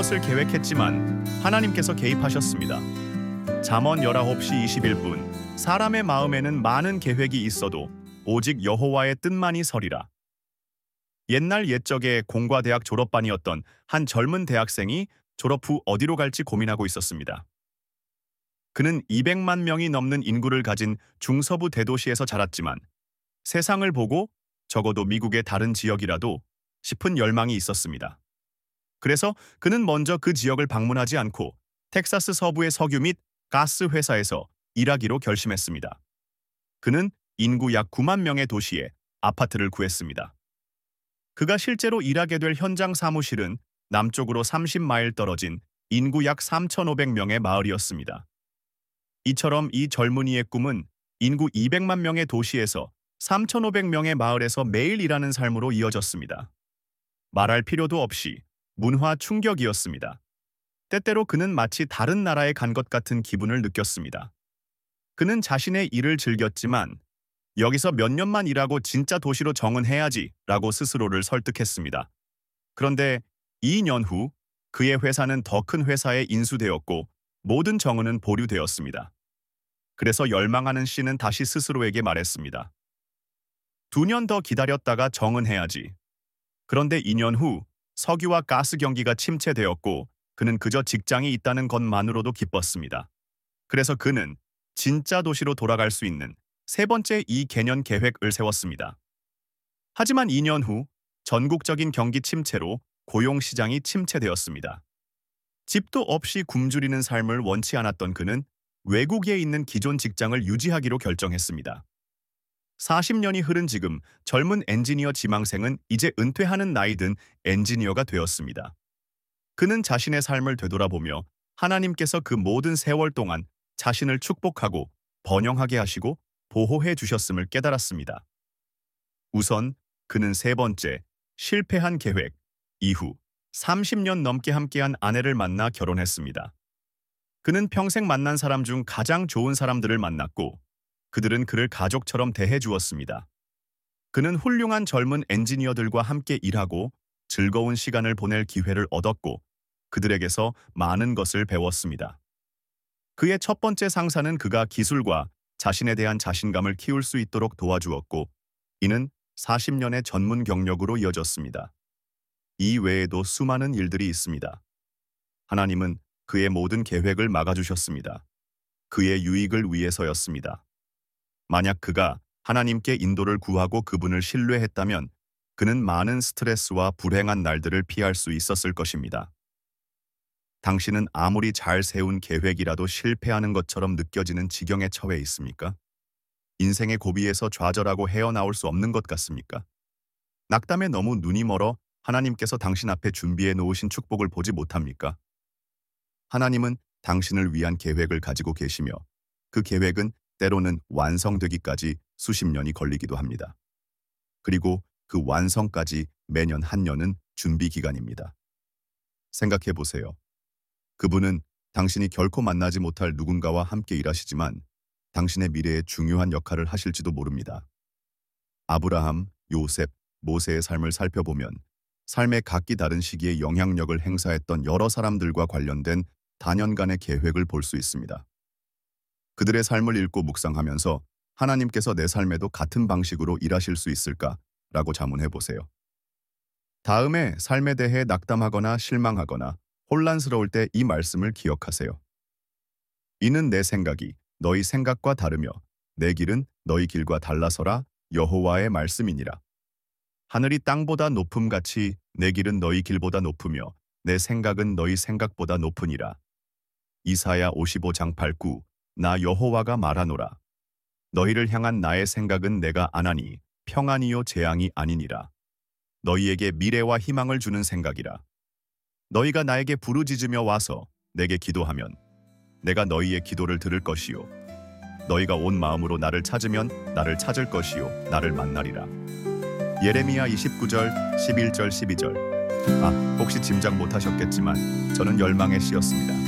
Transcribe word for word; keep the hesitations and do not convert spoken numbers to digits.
것을 계획했지만 하나님께서 개입하셨습니다. 잠언 열아홉 시 이십일 분 사람의 마음에는 많은 계획이 있어도 오직 여호와의 뜻만이 서리라. 옛날 옛적에 공과 대학 졸업반이었던 한 젊은 대학생이 졸업 후 어디로 갈지 고민하고 있었습니다. 그는 이백만 명이 넘는 인구를 가진 중서부 대도시에서 자랐지만 세상을 보고 적어도 미국의 다른 지역이라도 싶은 열망이 있었습니다. 그래서 그는 먼저 그 지역을 방문하지 않고 텍사스 서부의 석유 및 가스 회사에서 일하기로 결심했습니다. 그는 인구 약 구만 명의 도시에 아파트를 구했습니다. 그가 실제로 일하게 될 현장 사무실은 남쪽으로 삼십 마일 떨어진 인구 약 삼천오백 명의 마을이었습니다. 이처럼 이 젊은이의 꿈은 인구 이백만 명의 도시에서 삼천오백 명의 마을에서 매일 일하는 삶으로 이어졌습니다. 말할 필요도 없이 문화 충격이었습니다. 때때로 그는 마치 다른 나라에 간 것 같은 기분을 느꼈습니다. 그는 자신의 일을 즐겼지만 여기서 몇 년만 일하고 진짜 도시로 정은해야지 라고 스스로를 설득했습니다. 그런데 이 년 후 그의 회사는 더 큰 회사에 인수되었고 모든 정은은 보류되었습니다. 그래서 열망하는 씨는 다시 스스로에게 말했습니다. 두 년 더 기다렸다가 정은해야지. 그런데 이 년 후 석유와 가스 경기가 침체되었고 그는 그저 직장이 있다는 것만으로도 기뻤습니다. 그래서 그는 진짜 도시로 돌아갈 수 있는 세 번째 이 개년 계획을 세웠습니다. 하지만 이 년 후 전국적인 경기 침체로 고용시장이 침체되었습니다. 집도 없이 굶주리는 삶을 원치 않았던 그는 외국에 있는 기존 직장을 유지하기로 결정했습니다. 사십 년이 흐른 지금 젊은 엔지니어 지망생은 이제 은퇴하는 나이 든 엔지니어가 되었습니다. 그는 자신의 삶을 되돌아보며 하나님께서 그 모든 세월 동안 자신을 축복하고 번영하게 하시고 보호해 주셨음을 깨달았습니다. 우선 그는 세 번째, 실패한 계획 이후 삼십 년 넘게 함께한 아내를 만나 결혼했습니다. 그는 평생 만난 사람 중 가장 좋은 사람들을 만났고 그들은 그를 가족처럼 대해 주었습니다. 그는 훌륭한 젊은 엔지니어들과 함께 일하고 즐거운 시간을 보낼 기회를 얻었고 그들에게서 많은 것을 배웠습니다. 그의 첫 번째 상사는 그가 기술과 자신에 대한 자신감을 키울 수 있도록 도와주었고 이는 사십 년의 전문 경력으로 이어졌습니다. 이 외에도 수많은 일들이 있습니다. 하나님은 그의 모든 계획을 막아주셨습니다. 그의 유익을 위해서였습니다. 만약 그가 하나님께 인도를 구하고 그분을 신뢰했다면 그는 많은 스트레스와 불행한 날들을 피할 수 있었을 것입니다. 당신은 아무리 잘 세운 계획이라도 실패하는 것처럼 느껴지는 지경에 처해 있습니까? 인생의 고비에서 좌절하고 헤어나올 수 없는 것 같습니까? 낙담에 너무 눈이 멀어 하나님께서 당신 앞에 준비해 놓으신 축복을 보지 못합니까? 하나님은 당신을 위한 계획을 가지고 계시며 그 계획은 때로는 완성되기까지 수십 년이 걸리기도 합니다. 그리고 그 완성까지 매년 한 년은 준비 기간입니다. 생각해 보세요. 그분은 당신이 결코 만나지 못할 누군가와 함께 일하시지만 당신의 미래에 중요한 역할을 하실지도 모릅니다. 아브라함, 요셉, 모세의 삶을 살펴보면 삶의 각기 다른 시기에 영향력을 행사했던 여러 사람들과 관련된 다년간의 계획을 볼 수 있습니다. 그들의 삶을 읽고 묵상하면서 하나님께서 내 삶에도 같은 방식으로 일하실 수 있을까라고 자문해 보세요. 다음에 삶에 대해 낙담하거나 실망하거나 혼란스러울 때 이 말씀을 기억하세요. 이는 내 생각이 너희 생각과 다르며 내 길은 너희 길과 달라서라 여호와의 말씀이니라. 하늘이 땅보다 높음같이 내 길은 너희 길보다 높으며 내 생각은 너희 생각보다 높으니라. 이사야 오십오 장 팔 구 나 여호와가 말하노라. 너희를 향한 나의 생각은 내가 아나니 평안이요 재앙이 아니니라. 너희에게 미래와 희망을 주는 생각이라. 너희가 나에게 부르짖으며 와서 내게 기도하면 내가 너희의 기도를 들을 것이요 너희가 온 마음으로 나를 찾으면 나를 찾을 것이요 나를 만나리라. 예레미야 이십구 절 십일 절 십이 절. 아, 혹시 짐작 못하셨겠지만 저는 열망의 씨였습니다.